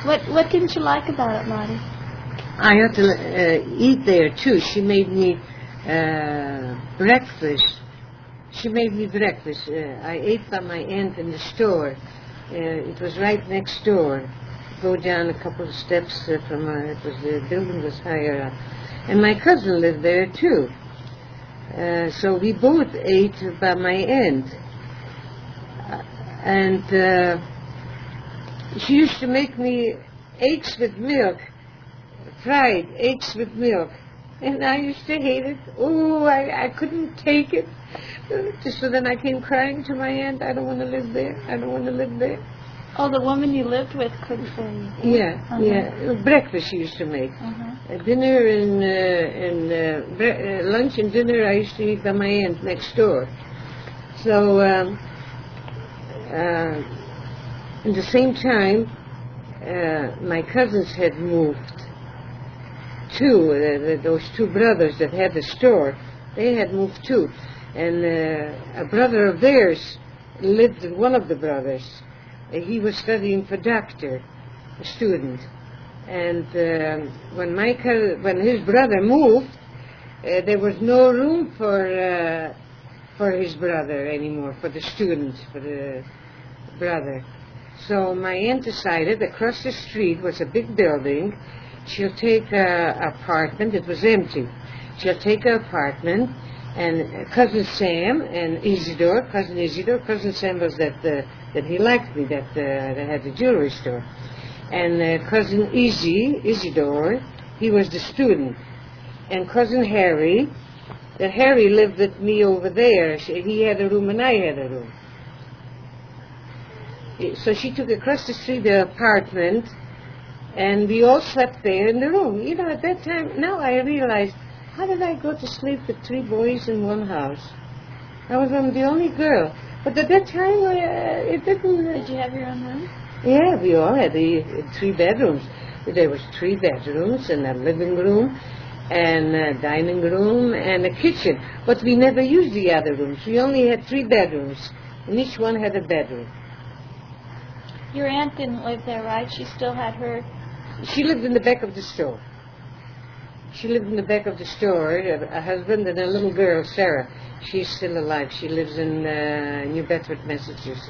What didn't you like about it, Lottie? I had to eat there too. She made me breakfast. She made me breakfast. I ate by my aunt in the store. It was right next door. Go down a couple of steps from the building was higher up. And my cousin lived there too. So we both ate by my aunt. And she used to make me eggs with milk, fried eggs with milk. And I used to hate it. Oh, I couldn't take it. So then I came crying to my aunt, I don't want to live there. I don't want to live there. Oh, the woman you lived with couldn't for you. Yeah, yeah. Breakfast she used to make. Dinner and lunch and dinner I used to eat by my aunt next door. So, at the same time, my cousins had moved too. Those two brothers that had the store, they had moved too. And a brother of theirs lived with one of the brothers. He was studying for doctor, a student. And when his brother moved, there was no room for his brother anymore, for the student, for the brother. So my aunt decided across the street was a big building. She'll take an apartment. It was empty. She'll take an apartment. And Cousin Sam and Cousin Sam was that he liked me, that had the jewelry store. And Cousin Isidore, he was the student. And Cousin Harry, that Harry lived with me over there. He had a room and I had a room. So she took across the street the apartment, and we all slept there in the room. You know, at that time, now I realized, how did I go to sleep with three boys in one house? I was the only girl. But at that time, it didn't... Did you have your own room? Yeah, we all had three bedrooms. There was 3 bedrooms and a living room and a dining room and a kitchen. But we never used the other rooms. We only had 3 bedrooms, and each one had a bedroom. Your aunt didn't live there, right? She still had her... She lived in the back of the store. She lived in the back of the store, a husband and a little girl, Sarah. She's still alive. She lives in New Bedford, Massachusetts.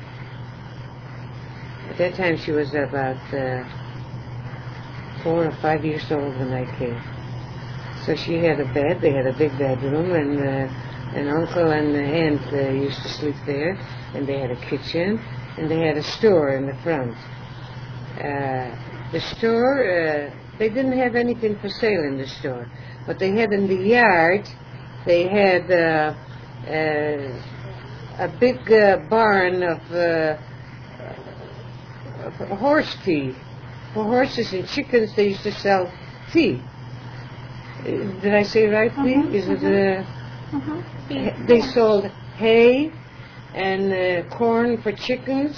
At that time, she was about 4 or 5 years old when I came. So she had a bed. They had a big bedroom, and uncle and aunt used to sleep there. And they had a kitchen, and they had a store in the front. The store... They didn't have anything for sale in the store, but they had in the yard, they had a big barn of horse feed. For horses and chickens, they used to sell feed. Did I say right, feed? Is it? They sold hay and corn for chickens.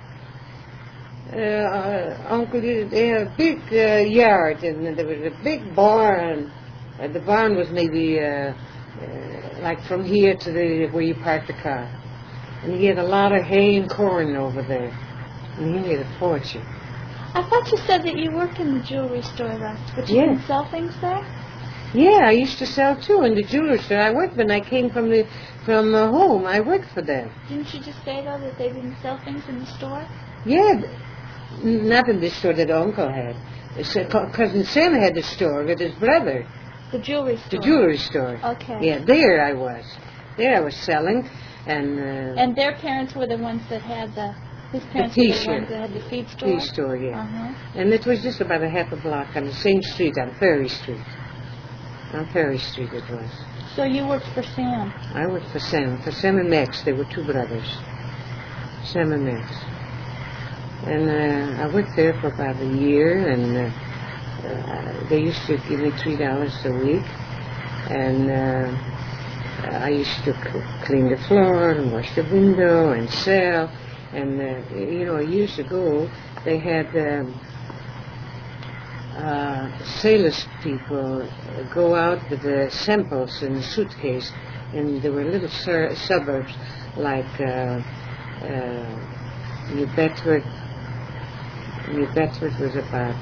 Uncle, they had a big yard, and there was a big barn. The barn was maybe like from here to where you park the car. And he had a lot of hay and corn over there. And he made a fortune. I thought you said that you worked in the jewelry store, Russ. But you didn't sell things there? Yeah, I used to sell too in the jewelry store. I worked when I came from home. I worked for them. Didn't you just say, though, that they didn't sell things in the store? Yeah. Not in the store that Uncle had. Cousin Sam had the store with his brother. The jewelry store? The jewelry store. Okay. Yeah, there I was. There I was selling. And their parents were the ones that had his parents were the ones that had the feed store? Feed store, yeah. And it was just about a half a block on the same street, on Ferry Street. On Ferry Street it was. So you worked for Sam? I worked for Sam and Max. They were 2 brothers. Sam and Max. And I worked there for about a year, and they used to give me $3 a week. And I used to clean the floor and wash the window and sell. And, years ago, they had sales people go out with the samples in a suitcase. And there were little suburbs like New Bedford, New Bedford was about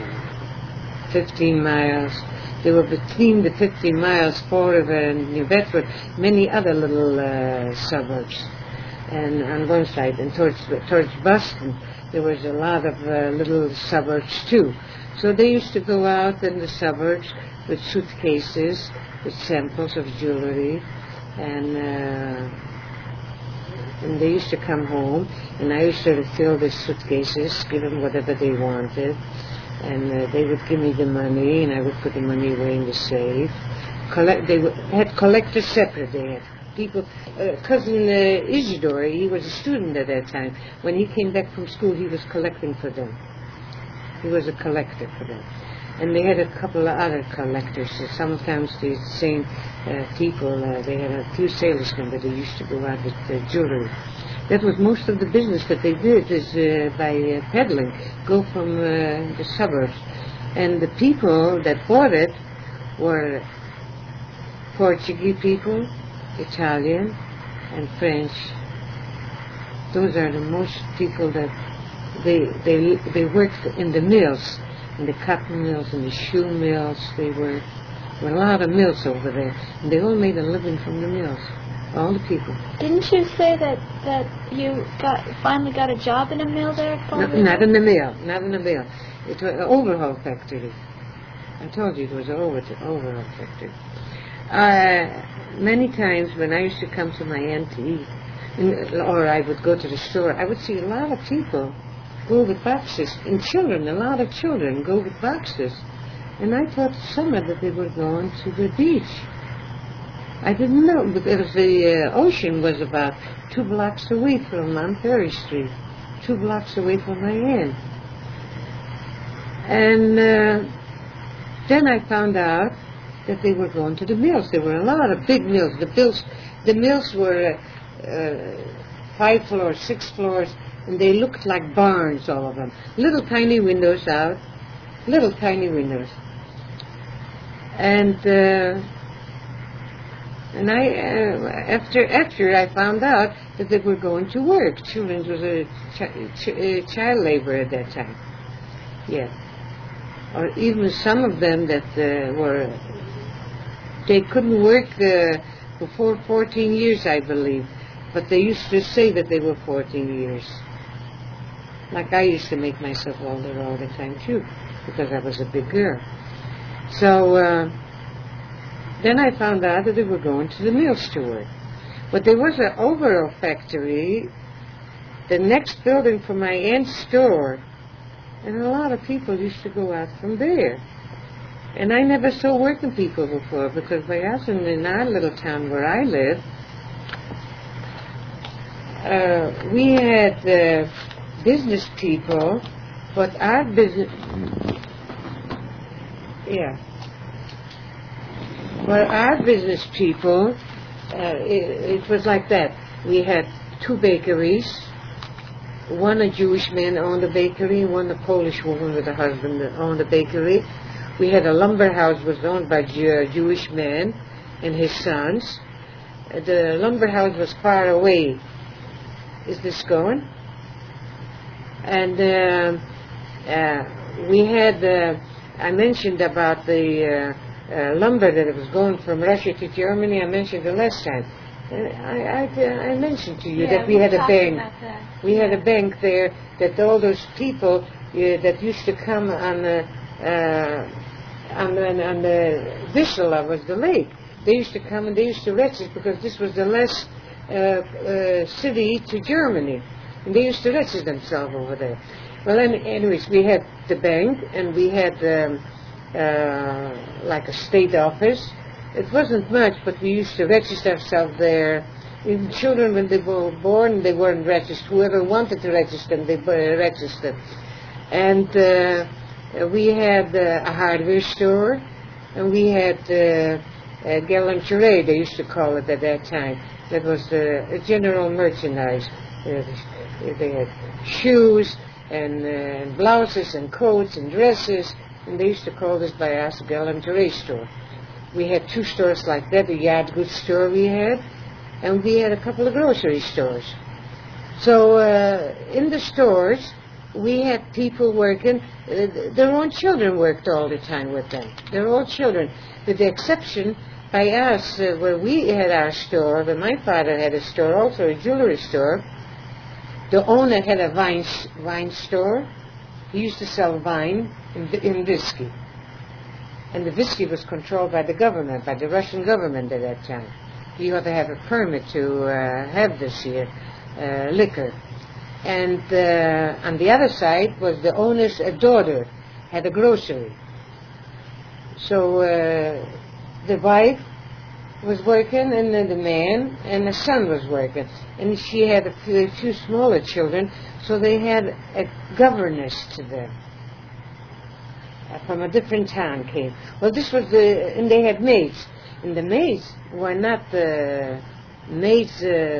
15 miles. There were between the 15 miles, Fall River and New Bedford, many other little suburbs. And on one side, and towards Boston, there was a lot of little suburbs too. So they used to go out in the suburbs with suitcases, with samples of jewelry, and they used to come home, and I used to refill the suitcases, give them whatever they wanted, and they would give me the money, and I would put the money away in the safe. Had collectors separate. They had people. Cousin Isidore, he was a student at that time. When he came back from school, he was collecting for them. He was a collector for them. And they had a couple of other collectors. Sometimes the same people, they had a few salesmen that they used to go out with jewelry. That was most of the business that they did, is by peddling, go from the suburbs. And the people that bought it were Portuguese people, Italian, and French. Those are the most people that they worked in the mills, in the cotton mills and the shoe mills. There were a lot of mills over there, and they all made a living from the mills. All the people. Didn't you say that you finally got a job in a mill there? Not in the mill. Not in the mill. It was an overhaul factory. I told you it was an overhaul factory. Many times when I used to come to my auntie, or I would go to the store, I would see a lot of people go with boxes, and children, a lot of children go with boxes. And I thought summer that they were going to the beach. I didn't know, because the ocean was about 2 blocks away from Montgomery Street, 2 blocks away from my aunt. And then I found out that they were going to the mills. There were a lot of big mills. The mills were 5 floors, 6 floors, and they looked like barns, all of them. Little tiny windows out, little tiny windows. And I, after I found out that they were going to work. Children was a child labor at that time. Yeah. Or even some of them that they couldn't work before 14 years, I believe. But they used to say that they were 14 years. Like I used to make myself older all the time too, because I was a big girl. So then I found out that they were going to the mills to work. But there was an overall factory, the next building from my aunt's store, and a lot of people used to go out from there. And I never saw working people before, because my husband, in our little town where I live, we had business people, but our business, well, our business people, it was like that. We had 2 bakeries. One a Jewish man owned the bakery, one a Polish woman with a husband that owned the bakery. We had a lumber house was owned by a Jewish man and his sons. The lumber house was far away. Is this going? And we had, I mentioned about the lumber that it was going from Russia to Germany. I mentioned the last time. I mentioned to you that we had a bank. We had a bank there that all those people that used to come on the Vissela was the lake. They used to come and they used to register because this was the last city to Germany. And they used to register themselves over there. Well, anyways, we had the bank and we had like a state office. It wasn't much, but we used to register ourselves there. Even children, when they were born, they weren't registered. Whoever wanted to register them, they registered. And we had a hardware store, and we had galanterie, they used to call it at that time. That was general merchandise. They had shoes and blouses and coats and dresses, and they used to call this by us galanterie store. We had 2 stores like that, a yard goods store we had, and we had a couple of grocery stores. So in the stores, we had people working, their own children worked all the time with them. Their own children, with the exception by us, where we had our store, where my father had a store, also a jewelry store. The owner had a wine store. He used to sell wine and whiskey. And the whiskey was controlled by the government, by the Russian government at that time. You had to have a permit to have this here liquor. And on the other side was the owner's daughter, had a grocery. So the wife was working, and then the man and the son was working. And she had a few smaller children, so they had a governess to them. From a different town came. Well, this was and they had maids. And the maids were not maids,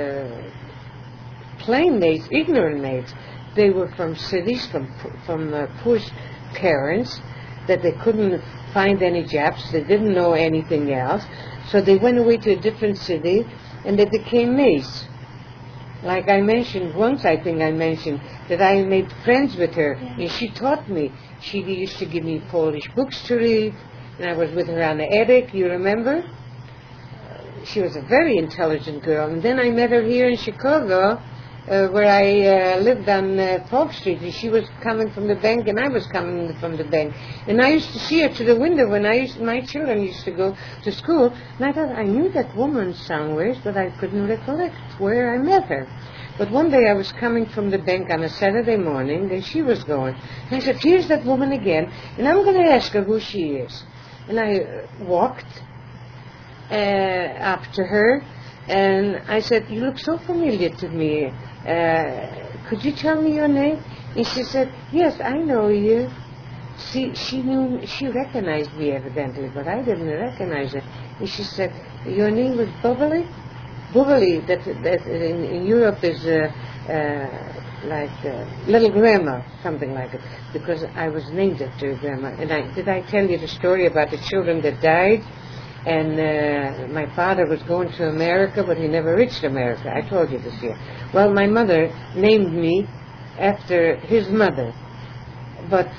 plain maids, ignorant maids. They were from cities, from poor parents, that they couldn't find any jobs. They didn't know anything else. So they went away to a different city, and they became maids. Like I mentioned once, I think I mentioned that I made friends with her, and she taught me. She used to give me Polish books to read, and I was with her on the attic, you remember? She was a very intelligent girl. And then I met her here in Chicago, where I lived on Polk Street, and she was coming from the bank, and I was coming from the bank. And I used to see her to the window when my children used to go to school, and I thought I knew that woman somewhere, but I couldn't recollect where I met her. But one day I was coming from the bank on a Saturday morning, and she was going. And I said, here's that woman again, and I'm going to ask her who she is. And I walked up to her, and I said, you look so familiar to me. Could you tell me your name? And she said, yes, I know you. She recognized me evidently, but I didn't recognize her. And she said, your name was Bubbly? Bubbly, that in Europe is like little grandma, something like it, because I was named after grandma. And did I tell you the story about the children that died? And my father was going to America, but he never reached America. I told you this year. Well, my mother named me after his mother. But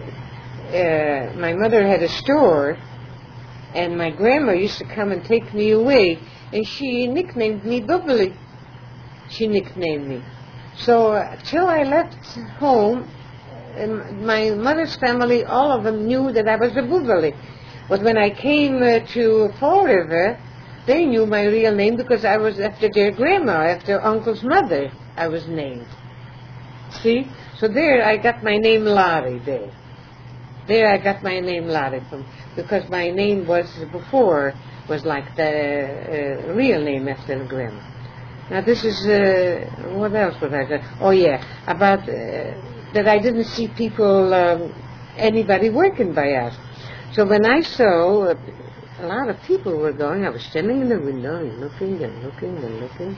my mother had a store, and my grandma used to come and take me away, and she nicknamed me Bubbly. She nicknamed me. So till I left home, my mother's family, all of them knew that I was a Bubbly. But when I came to Fall River, they knew my real name because I was after their grandma, after Uncle's mother, I was named. See? So there I got my name Lottie there. There I got my name Lottie from, because my name was before, was like the real name after the grandma. Now this is, what else was I saying? Oh yeah, about that I didn't see people, anybody working by us. So when I saw a lot of people were going, I was standing in the window and looking and looking and looking.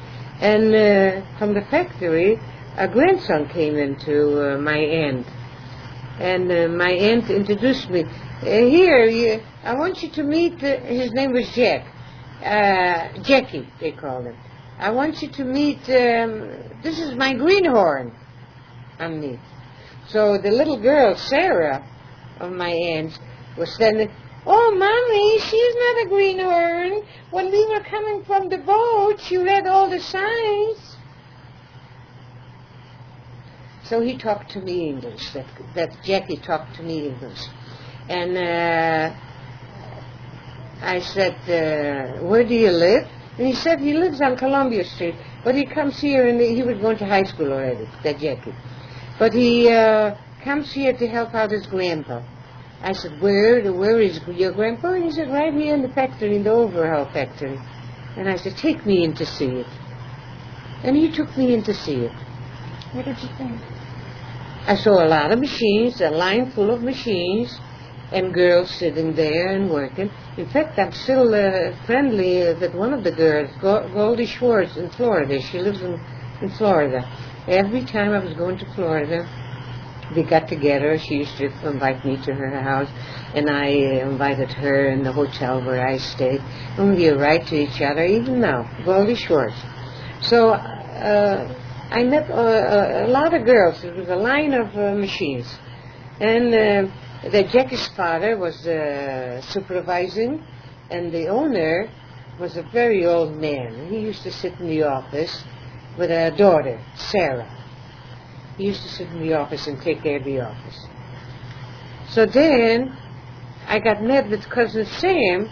And from the factory, a grandson came into my aunt. And my aunt introduced me. Here, I want you to meet, his name was Jack. Jackie, they called him. I want you to meet, this is my greenhorn on me. So the little girl, Sarah, of my aunt, was standing, oh, Mommy, she's not a greenhorn. When we were coming from the boat, you read all the signs. So he talked to me English, that Jackie talked to me English. And I said, where do you live? And he said he lives on Columbia Street, but he comes here, and he was going to high school already, that Jackie. But he comes here to help out his grandpa. I said, where is your grandpa? And he said, right here in the factory, in the overhaul factory. And I said, take me in to see it. And he took me in to see it. What did you think? I saw a lot of machines, a line full of machines, and girls sitting there and working. In fact, I'm still friendly with one of the girls, Goldie Schwartz in Florida. She lives in Florida. Every time I was going to Florida, we got together. She used to invite me to her house, and I invited her in the hotel where I stayed. And we write to each other, even now, Goldie Schwartz. So I met a lot of girls. It was a line of machines. And the Jackie's father was supervising, and the owner was a very old man. He used to sit in the office with a daughter, Sarah. He used to sit in the office and take care of the office. So then I got met with Cousin Sam,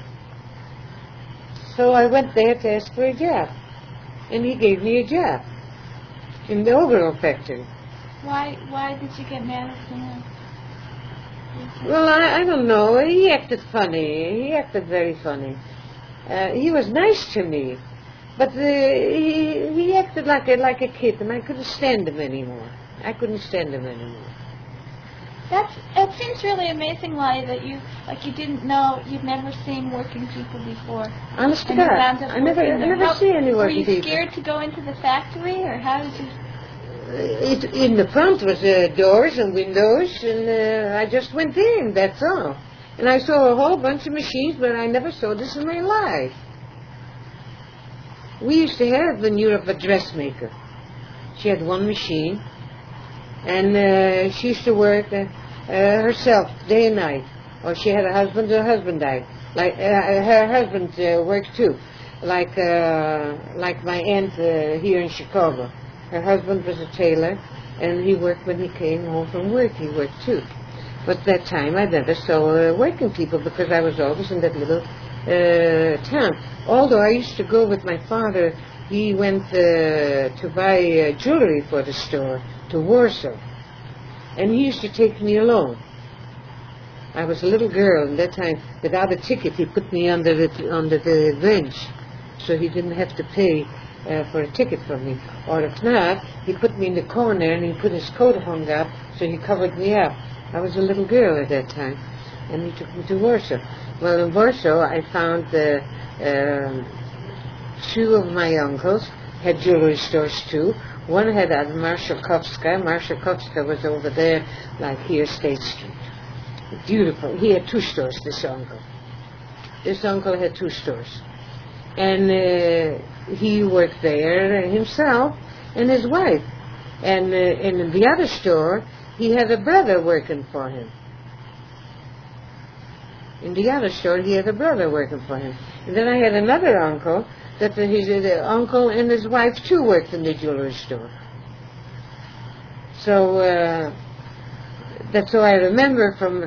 so I went there to ask for a job. And he gave me a job in the overall factory. Why did you get mad at him? Well, I don't know. He acted funny. He acted very funny. He was nice to me, but he acted like a kid, and I couldn't stand him anymore. It seems really amazing, Lottie, that you didn't know, you'd never seen working people before. Honest to God, I never see any working people. Were you scared to go into the factory, or how did you? In the front was doors and windows, and I just went in, that's all. And I saw a whole bunch of machines, but I never saw this in my life. We used to have in Europe a dressmaker. She had one machine, and she used to work herself day and night. Or she had a husband, her husband died. Like her husband worked too, like my aunt here in Chicago. Her husband was a tailor, and he worked when he came home from work. He worked too. But that time I never saw working people because I was always in that little town. Although I used to go with my father, he went to buy jewelry for the store to Warsaw. And he used to take me along. I was a little girl, and that time, without a ticket, he put me under the bench, so he didn't have to pay for a ticket for me. Or if not, he put me in the corner, and he put his coat hung up, so he covered me up. I was a little girl at that time, and he took me to Warsaw. Well, in Warsaw, I found two of my uncles had jewelry stores too. One had at Marszałkowska. Marszałkowska was over there, like here, State Street. Beautiful. He had two stores, this uncle. This uncle had two stores. And he worked there himself and his wife. And in the other store, he had a brother working for him. In the other store, he had a brother working for him. And then I had another uncle, that his uncle and his wife too worked in the jewelry store. So that's all I remember from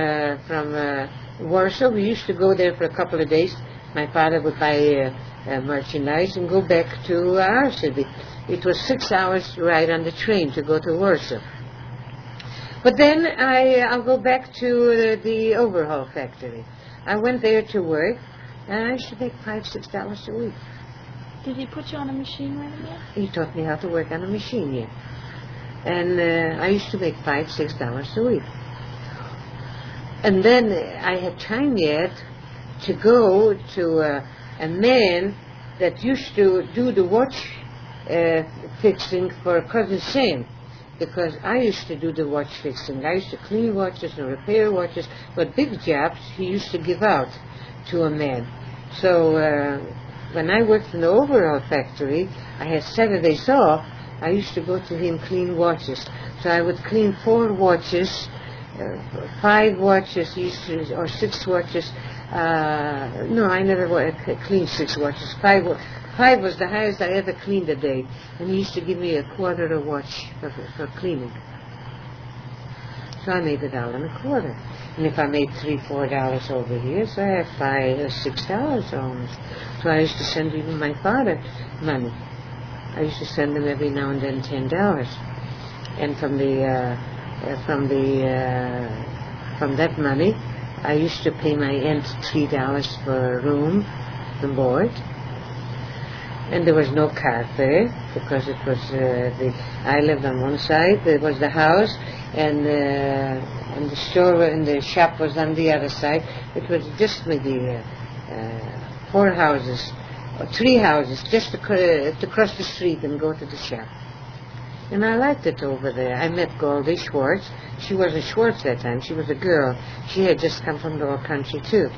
Warsaw. We used to go there for a couple of days. My father would buy merchandise and go back to our city. It was 6 hours ride on the train to go to Warsaw. But then I'll go back to the overhaul factory. I went there to work, and I used to make $5-6 a week. Did he put you on a machine right away? He taught me how to work on a machine, yeah. And I used to make $5-6 a week. And then I had time yet to go to a man that used to do the watch fixing for Cousin Sam. Because I used to do the watch fixing. I used to clean watches and repair watches, but big jobs he used to give out to a man. So when I worked in the overall factory, I had Saturdays off. I used to go to him clean watches. So I would clean 4 watches, 5 watches, or 6 watches. No, I never cleaned 6 watches. 5 was the highest I ever cleaned a day. And he used to give me $1/4 a watch for cleaning. So I made $1.25. And if I made $3-4 over here, so I had $5 or $6 almost. So I used to send even my father money. I used to send him every now and then $10. And from that money, I used to pay my aunt $3 for a room and board. And there was no car there because it was I lived on one side. There was the house, and the store and the shop was on the other side. It was just maybe 4 houses, or 3 houses, just to cross the street and go to the shop. And I liked it over there. I met Goldie Schwartz. She wasn't Schwartz that time. She was a girl. She had just come from the old country too.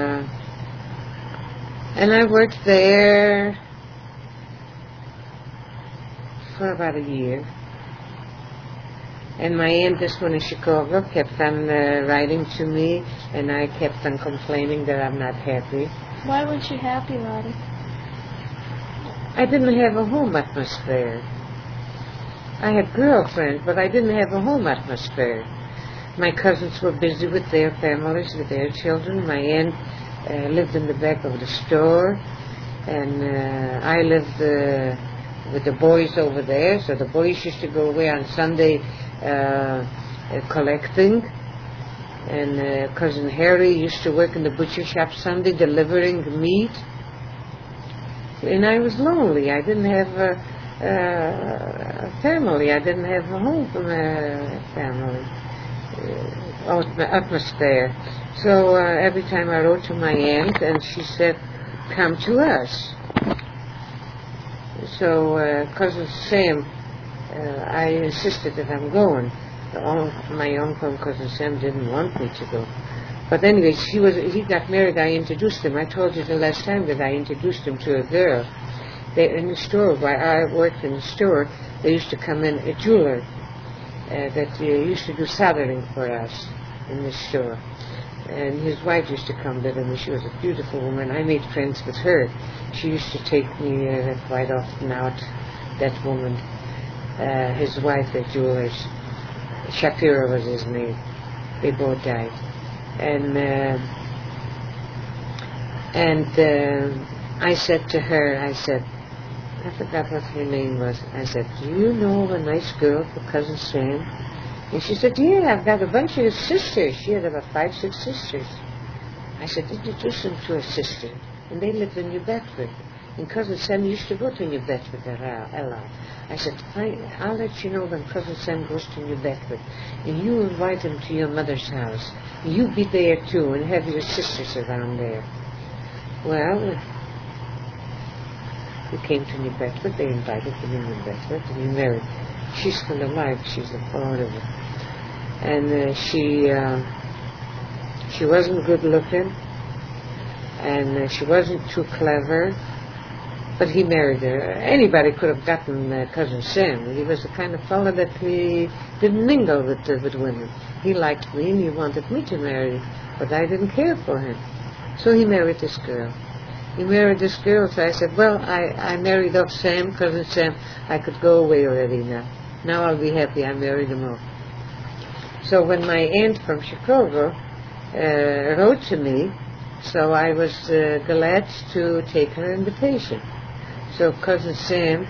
And I worked there for about a year. And my aunt, this one in Chicago, kept on writing to me, and I kept on complaining that I'm not happy. Why weren't you happy, Lottie? I didn't have a home atmosphere. I had girlfriends, but I didn't have a home atmosphere. My cousins were busy with their families, with their children. My aunt lived in the back of the store, and I lived with the boys over there. So the boys used to go away on Sunday collecting, and cousin Harry used to work in the butcher shop Sunday delivering meat. And I was lonely. I didn't have a family. I didn't have a home for my family, atmosphere. So every time I wrote to my aunt, and she said, "Come to us." So cousin Sam, I insisted that I'm going. My uncle and cousin Sam didn't want me to go. But anyways, he got married. I introduced him. I told you the last time that I introduced him to a girl. In the store, where I worked in the store, there used to come in a jeweler that used to do soldering for us in the store. And his wife used to come with him, and she was a beautiful woman. I made friends with her. She used to take me quite often out, that woman. His wife, the jewelers, Shapiro was his name. They both died. And I said to her, I forgot what her name was. I said, "Do you know a nice girl for Cousin Sam?" And she said, "Yeah, I've got a bunch of sisters." She had about 5, 6 sisters. I said, "Introduce them to her sister." And they lived in New Bedford. And Cousin Sam used to go to New Bedford a lot. I said, "I'll let you know when Cousin Sam goes to New Bedford. And you invite him to your mother's house. And you be there too and have your sisters around there." Well, we came to New Bedford. They invited him in New Bedford, and he married. She's still alive. She's a foreigner. And she wasn't good looking, and she wasn't too clever, but he married her. Anybody could have gotten Cousin Sam. He was the kind of fellow that he didn't mingle with women. He liked me, and he wanted me to marry, but I didn't care for him. So he married this girl. So I said, "Well, I married off Sam, Cousin Sam. I could go away already now. Now I'll be happy. I married him off." So when my aunt from Chicago wrote to me, so I was glad to take her invitation. So Cousin Sam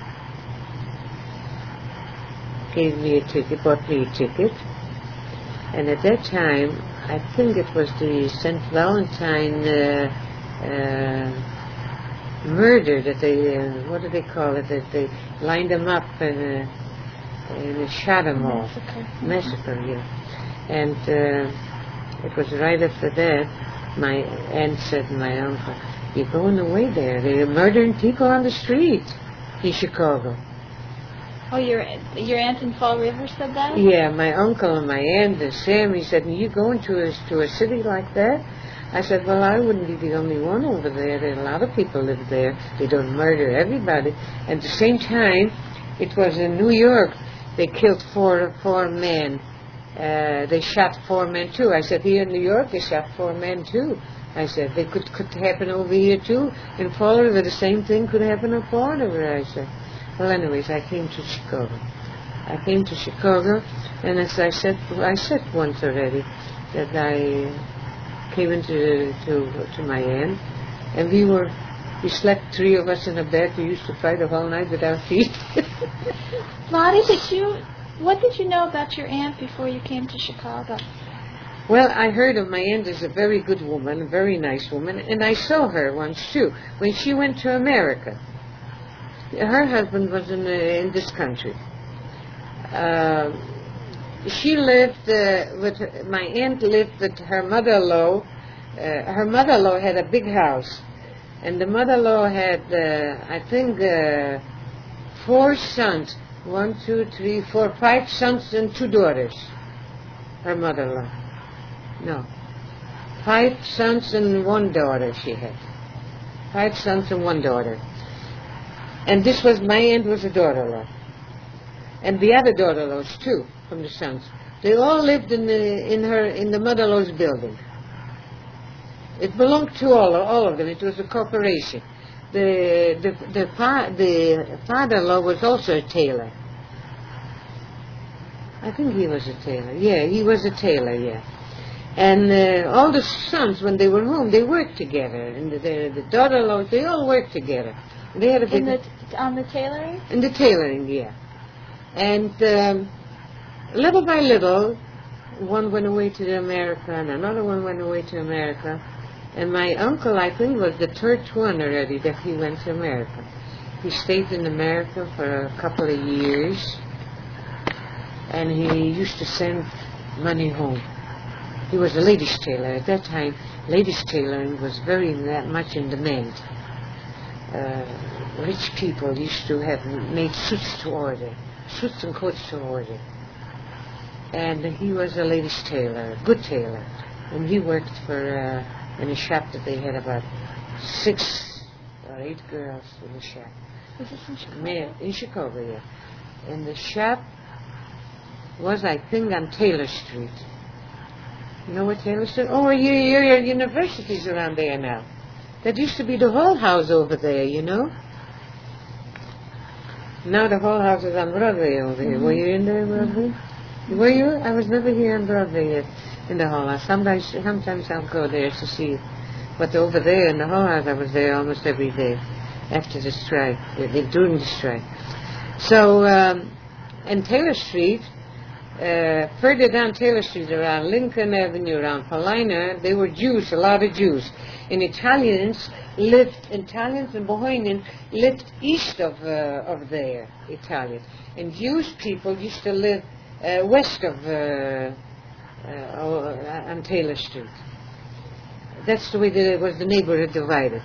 gave me a ticket, bought me a ticket. And at that time, I think it was the St. Valentine murder that they, what do they call it, that they lined them up and shot them all. Massacre, yeah. And it was right after that, my aunt said to my uncle, "You're going away there. They're murdering people on the street in Chicago." Oh, your aunt in Fall River said that? Yeah, my uncle and my aunt and Sam, he said, "You going to a city like that?" I said, "Well, I wouldn't be the only one over there. There are a lot of people live there. They don't murder everybody." At the same time, it was in New York. They killed four men. They shot 4 men too. I said, "Here in New York, they shot 4 men too." I said, "They could happen over here too. In Fall River, the same thing could happen in Fall River." I said. Well, anyways, I came to Chicago. And as I said once already that I came into to my aunt, and we slept 3 of us in a bed. We used to fight the whole night with our feet. Lottie, what did you know about your aunt before you came to Chicago? Well, I heard of my aunt is a very good woman, a very nice woman, and I saw her once too when she went to America. Her husband was in this country. She lived my aunt lived with her mother-in-law. Her mother-in-law had a big house, and the mother-in-law had, I think, 4 sons. 1, 2, 3, 4, 5 sons and 2 daughters. Her mother-in-law. No. 5 sons and 1 daughter she had. 5 sons and 1 daughter. And this was, my aunt was a daughter-in-law. and the other daughter-in-laws too, from the sons. They all lived in the mother-in-law's building. It belonged to all of them. It was a corporation. The father-in-law was also a tailor. I think he was a tailor. Yeah, he was a tailor, yeah. And all the sons, when they were home, they worked together. And the daughter-in-laws, they all worked together. And they had a big... On the tailoring? In the tailoring, yeah. And little by little, one went away to America, and another one went away to America. And my uncle, I think, was the third one already that he went to America. He stayed in America for a couple of years, and he used to send money home. He was a ladies' tailor. At that time, ladies' tailoring was very much in demand. Rich people used to have made suits to order, suits and coats to order. And he was a ladies' tailor, a good tailor. And he worked for... in a shop that they had about 6 or 8 girls in the shop. Was this in Chicago? In Chicago, yeah. And the shop was, I think, on Taylor Street. You know what Taylor Street? Oh, your university's around there now. That used to be the Hall House over there, you know? Now the Hall House is on Broadway over here. Were you in there, Broadway? Were you? I was never here on Broadway yet. In the Hall House. Sometimes I'll go there to see. But over there in the Hall House, I was there almost every day after the strike, during the strike. So, and Taylor Street, further down Taylor Street, around Lincoln Avenue, around Paulina, they were Jews, a lot of Jews. And Italians and Bohemians lived east of there, Italians. And Jewish people used to live west of on Taylor Street. That's the way that it was the neighborhood divided.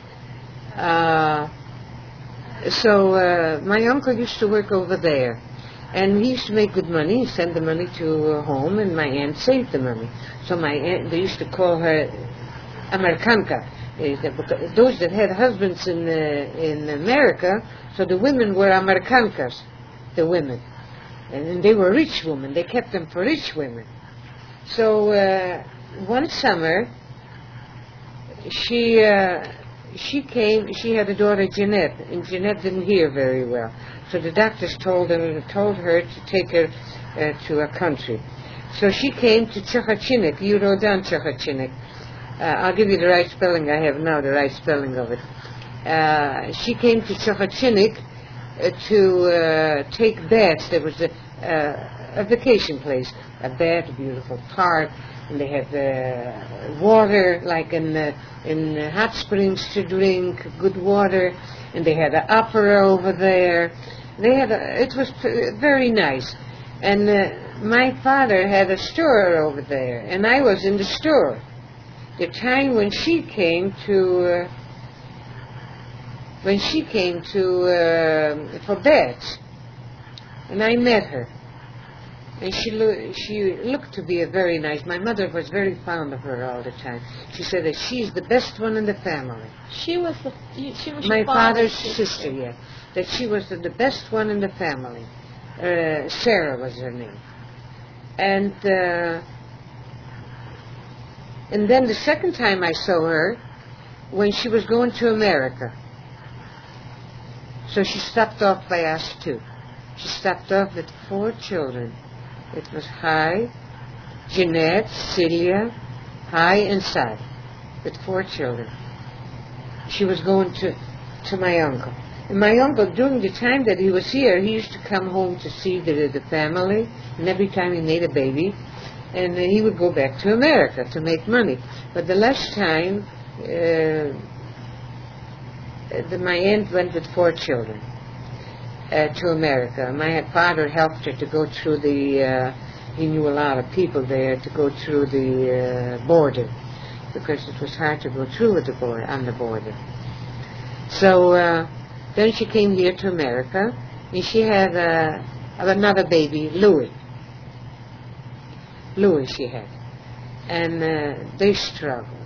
So my uncle used to work over there, and he used to make good money. He sent the money to home, and my aunt saved the money. So my aunt, they used to call her Americanka. Those that had husbands in America, so the women were Americankas, the women, and they were rich women. They kept them for rich women. So one summer, she came. She had a daughter, Jeanette, and Jeanette didn't hear very well. So the doctors told her to take her to a country. So she came to Chochachinik. You wrote down Chochachinik. I'll give you the right spelling. I have now the right spelling of it. She came to Chochachinik to take baths. There was a vacation place, a bath, a beautiful park, and they had water, like in hot springs to drink, good water, and they had an opera over there. It was very nice. And my father had a store over there, and I was in the store. The time when she came to for baths, and I met her. And she looked to be a very nice. My mother was very fond of her all the time. She said that she's the best one in the family. She was my father's sister, yeah. That she was the best one in the family. Sarah was her name. And then the second time I saw her, when she was going to America. So she stopped off by us too. She stopped off with 4 children. It was Hai, Jeanette, Celia, Hai, and Sai, with 4 children. She was going to my uncle. And my uncle, during the time that he was here, he used to come home to see the family, and every time he made a baby, and he would go back to America to make money. But the last time, my aunt went with 4 children. To America. My father helped her to go through he knew a lot of people there, to go through the border, because it was hard to go through on the border. So then she came here to America, and she had another baby, Louis she had. And they struggled.